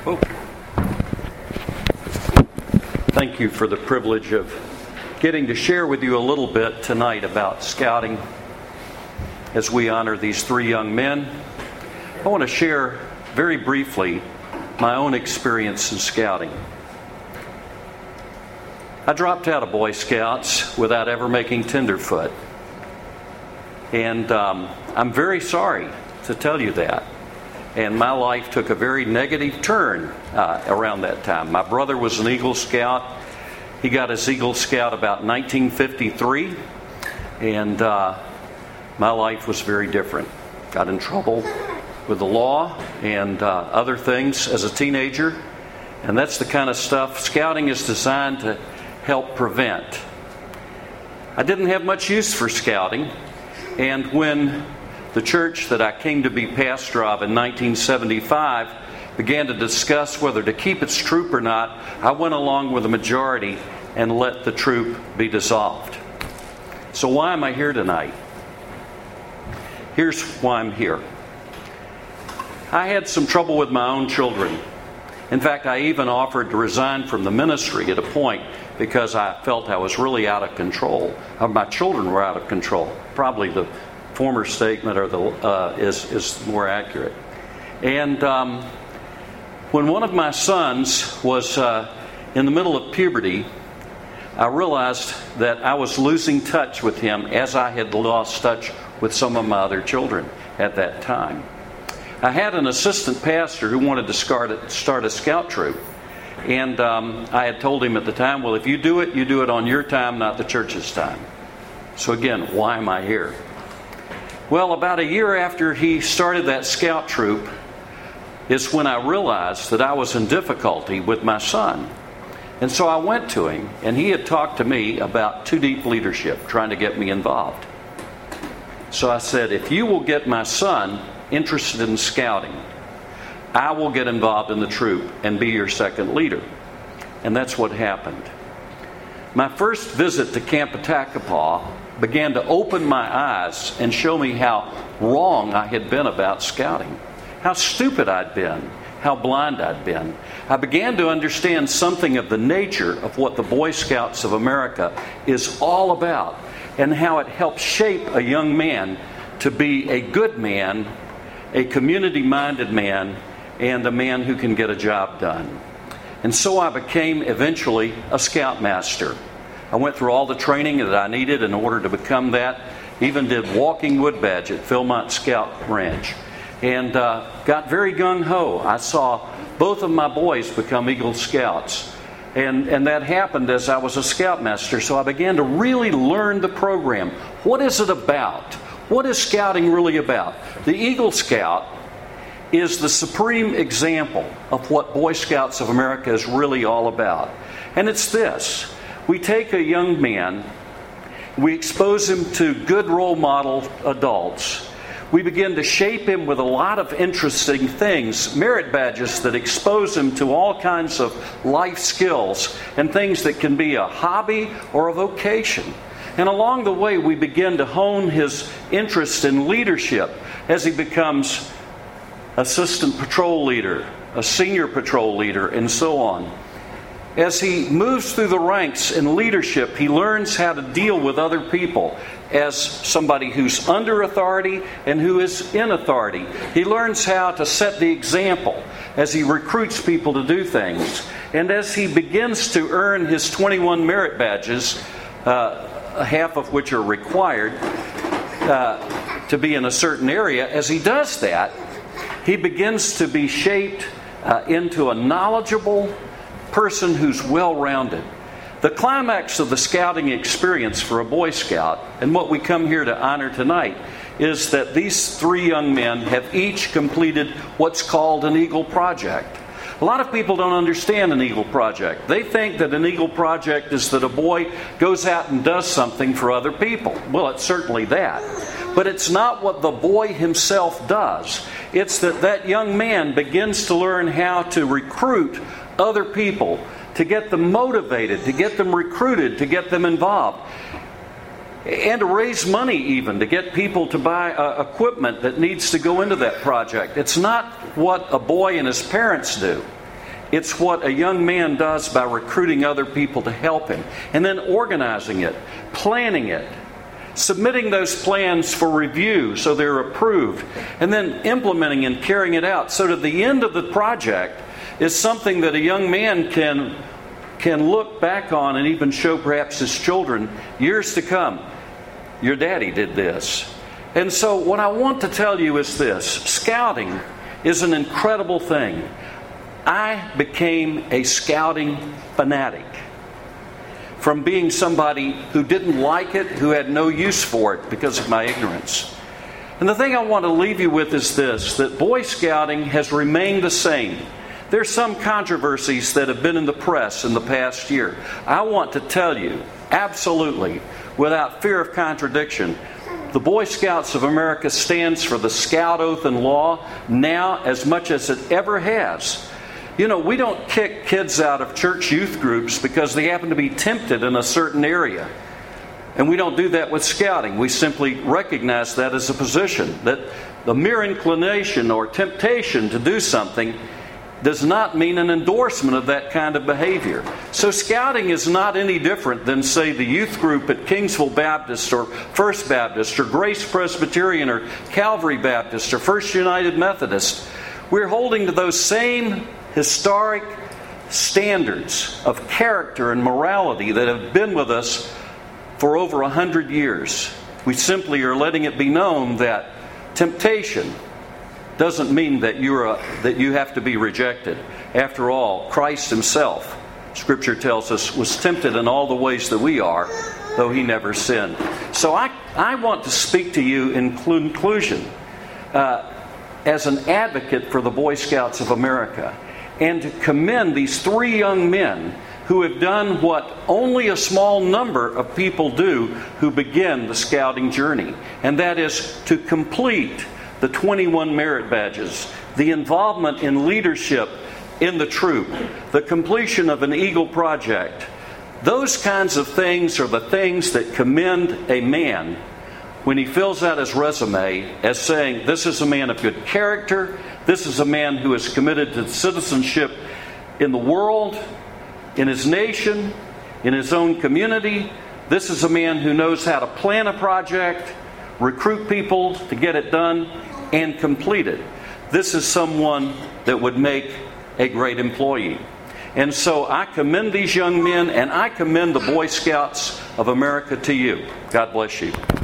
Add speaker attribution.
Speaker 1: Oh. Thank you for the privilege of getting to share with you a little bit tonight about scouting as we honor these three young men. I want to share very briefly my own experience in scouting. I dropped out of Boy Scouts without ever making tenderfoot. And I'm very sorry to tell you that. And my life took a very negative turn around that time. My brother was an Eagle Scout. He got his Eagle Scout about 1953. And my life was very different. Got in trouble with the law and other things as a teenager. And that's the kind of stuff scouting is designed to help prevent. I didn't have much use for scouting. And when the church that I came to be pastor of in 1975 began to discuss whether to keep its troop or not, I went along with the majority and let the troop be dissolved. So why am I here tonight? Here's why I'm here. I had some trouble with my own children. In fact, I even offered to resign from the ministry at a point because I felt I was really out of control. My children were out of control. Probably the former statement is more accurate. And when one of my sons was in the middle of puberty, I realized that I was losing touch with him as I had lost touch with some of my other children at that time. I had an assistant pastor who wanted to start a scout troop. And I had told him at the time, well, if you do it on your time, not the church's time. So again, why am I here? Well, about a year after he started that scout troop is when I realized that I was in difficulty with my son. And so I went to him, and he had talked to me about Too Deep Leadership, trying to get me involved. So I said, if you will get my son interested in scouting, I will get involved in the troop and be your second leader. And that's what happened. My first visit to Camp Attakapaw began to open my eyes and show me how wrong I had been about scouting. How stupid I'd been. How blind I'd been. I began to understand something of the nature of what the Boy Scouts of America is all about, and how it helps shape a young man to be a good man, a community-minded man, and a man who can get a job done. And so I became eventually a scoutmaster. I went through all the training that I needed in order to become that. Even did walking wood badge at Philmont Scout Ranch. And got very gung-ho. I saw both of my boys become Eagle Scouts. And that happened as I was a scoutmaster. So I began to really learn the program. What is it about? What is scouting really about? The Eagle Scout is the supreme example of what Boy Scouts of America is really all about. And it's this. We take a young man, we expose him to good role model adults. We begin to shape him with a lot of interesting things, merit badges that expose him to all kinds of life skills and things that can be a hobby or a vocation. And along the way, we begin to hone his interest in leadership as he becomes assistant patrol leader, a senior patrol leader, and so on. As he moves through the ranks in leadership, he learns how to deal with other people as somebody who's under authority and who is in authority. He learns how to set the example as he recruits people to do things. And as he begins to earn his 21 merit badges, half of which are required to be in a certain area, as he does that, he begins to be shaped into a knowledgeable person who's well-rounded. The climax of the scouting experience for a Boy Scout, and what we come here to honor tonight, is that these three young men have each completed what's called an Eagle Project. A lot of people don't understand an Eagle Project. They think that an Eagle Project is that a boy goes out and does something for other people. Well, it's certainly that. But it's not what the boy himself does. It's that young man begins to learn how to recruit other people, to get them motivated, to get them recruited, to get them involved. And to raise money even, to get people to buy equipment that needs to go into that project. It's not what a boy and his parents do. It's what a young man does by recruiting other people to help him, and then organizing it, planning it, submitting those plans for review so they're approved, and then implementing and carrying it out so that the end of the project is something that a young man can look back on and even show perhaps his children years to come. Your daddy did this. And so what I want to tell you is this: scouting is an incredible thing. I became a scouting fanatic. From being somebody who didn't like it, who had no use for it because of my ignorance. And the thing I want to leave you with is this: that Boy Scouting has remained the same. There's some controversies that have been in the press in the past year. I want to tell you, absolutely, without fear of contradiction, the Boy Scouts of America stands for the Scout Oath and Law now as much as it ever has. You know, we don't kick kids out of church youth groups because they happen to be tempted in a certain area. And we don't do that with scouting. We simply recognize that as a position, that the mere inclination or temptation to do something does not mean an endorsement of that kind of behavior. So scouting is not any different than, say, the youth group at Kingsville Baptist or First Baptist or Grace Presbyterian or Calvary Baptist or First United Methodist. We're holding to those same historic standards of character and morality that have been with us for over 100 years. We simply are letting it be known that temptation doesn't mean that you have to be rejected. After all, Christ Himself, Scripture tells us, was tempted in all the ways that we are, though He never sinned. So I want to speak to you in conclusion as an advocate for the Boy Scouts of America, and to commend these three young men who have done what only a small number of people do who begin the scouting journey, and that is to complete the 21 merit badges, the involvement in leadership in the troop, the completion of an Eagle project. Those kinds of things are the things that commend a man when he fills out his resume as saying, this is a man of good character, this is a man who is committed to citizenship in the world, in his nation, in his own community. This is a man who knows how to plan a project, recruit people to get it done, and complete it. This is someone that would make a great employee. And so I commend these young men, and I commend the Boy Scouts of America to you. God bless you.